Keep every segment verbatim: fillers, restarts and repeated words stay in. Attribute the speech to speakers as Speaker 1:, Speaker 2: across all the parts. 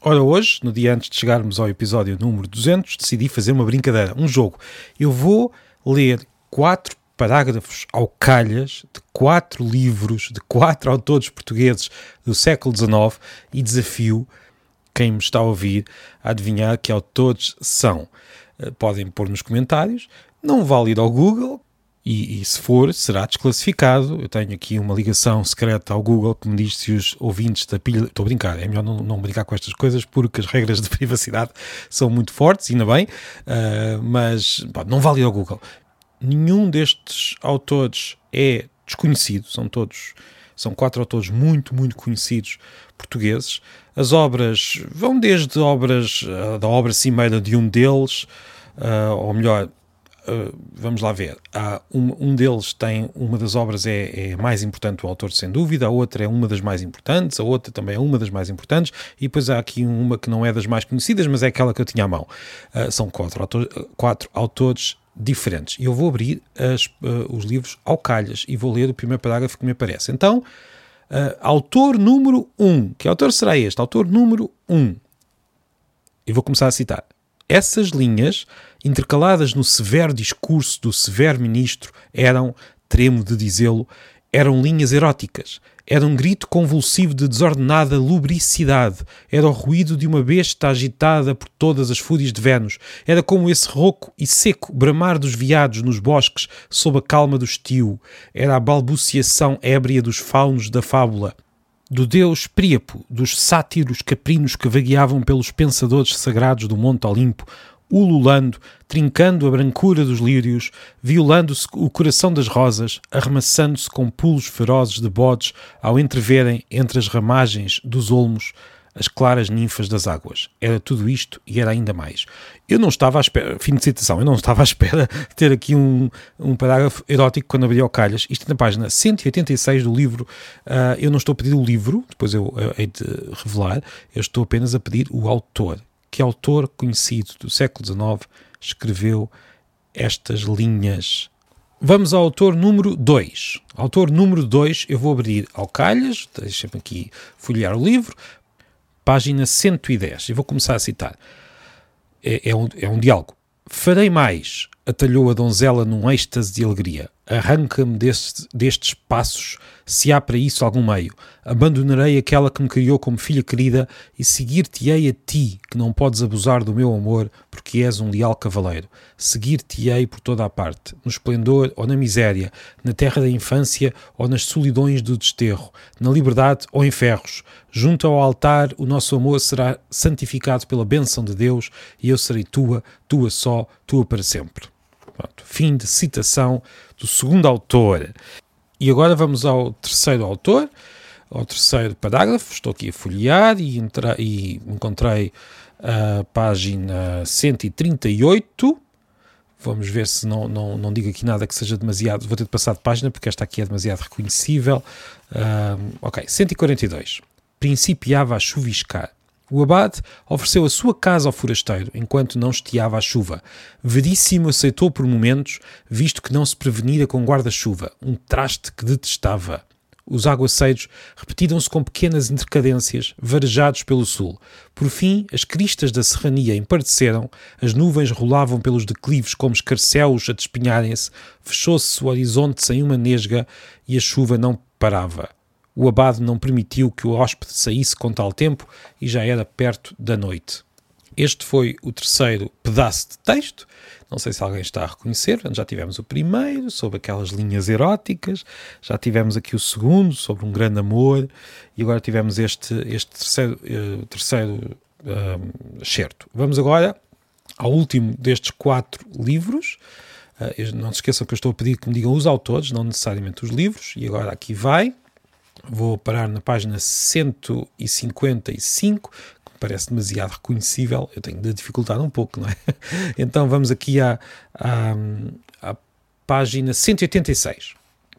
Speaker 1: Ora, hoje, no dia antes de chegarmos ao episódio número duzentos, decidi fazer uma brincadeira, um jogo. Eu vou ler quatro parágrafos ao calhas de quatro livros de quatro autores portugueses do século dezenove e desafio quem me está a ouvir a adivinhar que autores são. Podem pôr nos comentários, não vale ir ao Google e, e se for, será desclassificado. Eu tenho aqui uma ligação secreta ao Google que me diz se os ouvintes da pilha... Estou a brincar, é melhor não, não brincar com estas coisas porque as regras de privacidade são muito fortes, ainda bem, uh, mas pá, não vale ir ao Google. Nenhum destes autores é desconhecido, são todos... São quatro autores muito, muito conhecidos portugueses. As obras vão desde obras, uh, da obra cimeira de um deles, uh, ou melhor, uh, vamos lá ver. Há um, um deles tem, uma das obras é, é mais importante do autor, sem dúvida, a outra é uma das mais importantes, a outra também é uma das mais importantes, e depois há aqui uma que não é das mais conhecidas, mas é aquela que eu tinha à mão. Uh, são quatro, autor, quatro autores diferentes. E eu vou abrir as, uh, os livros ao calhas e vou ler o primeiro parágrafo que me aparece. Então, uh, autor número um. Que autor será este? Autor número um. E vou começar a citar. Essas linhas, intercaladas no severo discurso do severo ministro, eram, tremo de dizê-lo, eram linhas eróticas. Era um grito convulsivo de desordenada lubricidade. Era o ruído de uma besta agitada por todas as fúrias de Vênus. Era como esse rouco e seco bramar dos veados nos bosques sob a calma do estio. Era a balbuciação ébria dos faunos da fábula. Do deus Príapo, dos sátiros caprinos que vagueavam pelos pensadores sagrados do Monte Olimpo, ululando, trincando a brancura dos lírios, violando-se o coração das rosas, arremaçando-se com pulos ferozes de bodes ao entreverem entre as ramagens dos olmos as claras ninfas das águas. Era tudo isto e era ainda mais. Eu não estava à espera, fim de citação, eu não estava à espera de ter aqui um, um parágrafo erótico quando abri ao calhas. Isto na página cento e oitenta e seis do livro. Uh, eu não estou a pedir o livro, depois eu uh, hei de revelar, eu estou apenas a pedir o autor. Que autor conhecido do século dezenove escreveu estas linhas? Vamos ao autor número dois. Autor número dois, eu vou abrir ao calhas, deixa-me aqui folhear o livro, página cento e dez, e vou começar a citar. É, é, um, é um diálogo. Farei mais, atalhou a donzela num êxtase de alegria. Arranca-me deste, destes passos, se há para isso algum meio. Abandonarei aquela que me criou como filha querida e seguir-te-ei a ti, que não podes abusar do meu amor, porque és um leal cavaleiro. Seguir-te-ei por toda a parte, no esplendor ou na miséria, na terra da infância ou nas solidões do desterro, na liberdade ou em ferros. Junto ao altar, o nosso amor será santificado pela bênção de Deus e eu serei tua, tua só, tua para sempre. Pronto, fim de citação do segundo autor. E agora vamos ao terceiro autor, ao terceiro parágrafo. Estou aqui a folhear e, entra, e encontrei a página cento e trinta e oito. Vamos ver se não, não, não digo aqui nada que seja demasiado. Vou ter de passar de página porque esta aqui é demasiado reconhecível. Um, ok, cento e quarenta e dois. Principiava a chuviscar. O abade ofereceu a sua casa ao forasteiro, enquanto não estiava a chuva. Veríssimo aceitou por momentos, visto que não se prevenira com guarda-chuva, um traste que detestava. Os aguaceiros repetiram-se com pequenas intercadências, varejados pelo sul. Por fim, as cristas da serrania empardeceram, as nuvens rolavam pelos declives como escarcéus a despinharem-se, fechou-se o horizonte sem uma nesga e a chuva não parava. O abade não permitiu que o hóspede saísse com tal tempo e já era perto da noite. Este foi o terceiro pedaço de texto. Não sei se alguém está a reconhecer. Já tivemos o primeiro, sobre aquelas linhas eróticas. Já tivemos aqui o segundo, sobre um grande amor. E agora tivemos este, este terceiro, uh, terceiro uh, excerto. Vamos agora ao último destes quatro livros. Uh, não se esqueçam que eu estou a pedir que me digam os autores, não necessariamente os livros. E agora aqui vai. Vou parar na página cento e cinquenta e cinco, que me parece demasiado reconhecível. Eu tenho de dificultar um pouco, não é? Então vamos aqui à, à, à página cento e oitenta e seis.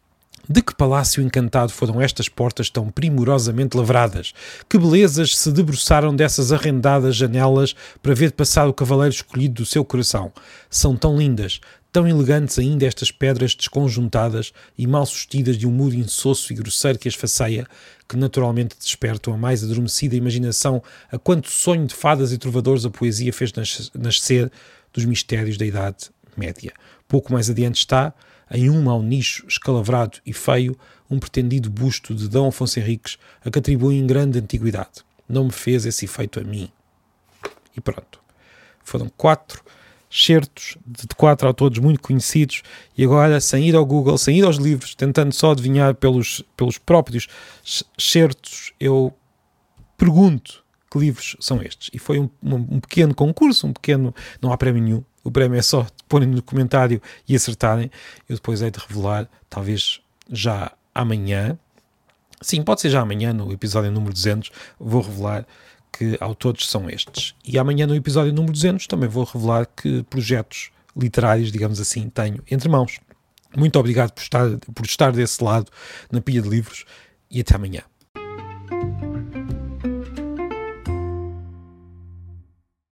Speaker 1: De que palácio encantado foram estas portas tão primorosamente lavradas? Que belezas se debruçaram dessas arrendadas janelas para ver passar o cavaleiro escolhido do seu coração? São tão lindas, tão elegantes ainda estas pedras desconjuntadas e mal sustidas de um mudo insosso e grosseiro que as faceia, que naturalmente despertam a mais adormecida imaginação a quanto sonho de fadas e trovadores a poesia fez nascer dos mistérios da Idade Média. Pouco mais adiante está, em um mau nicho escalavrado e feio, um pretendido busto de D. Afonso Henriques, a que atribuem grande antiguidade. Não me fez esse efeito a mim. E pronto. Foram quatro certos de quatro autores muito conhecidos e agora, sem ir ao Google, sem ir aos livros, tentando só adivinhar pelos, pelos próprios certos, eu pergunto que livros são estes. E foi um, um, um pequeno concurso, um pequeno... Não há prémio nenhum. O prémio é só porem no comentário e acertarem. Eu depois hei de revelar, talvez já amanhã. Sim, pode ser já amanhã, no episódio número duzentos, vou revelar que autores são estes. E amanhã no episódio número duzentos também vou revelar que projetos literários, digamos assim, tenho entre mãos. Muito obrigado por estar, por estar desse lado na pilha de livros e até amanhã.